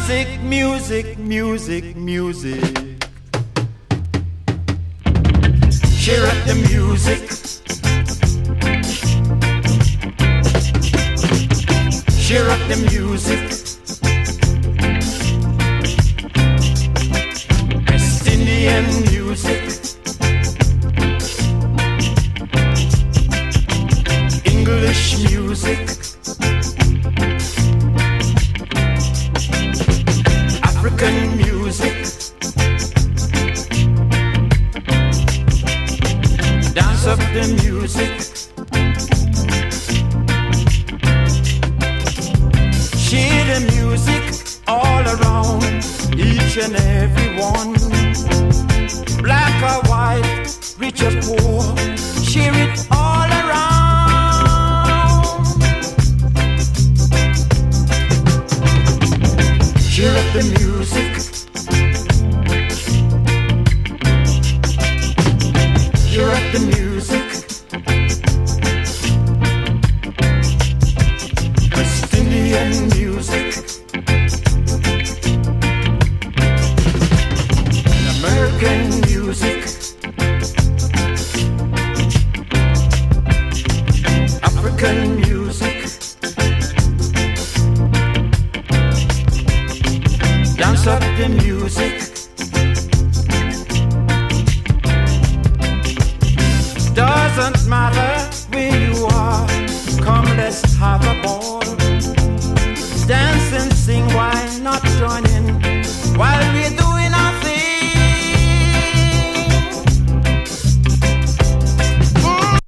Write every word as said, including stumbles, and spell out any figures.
Music, music, music. Cheer up the music. Cheer up the music. West Indian music. English music. African music, dance up the music, share the music all around, each and every one, black or white, rich or poor, share it all around. Cheer up the music. Cheer up the music. West Indian music. American music. African music.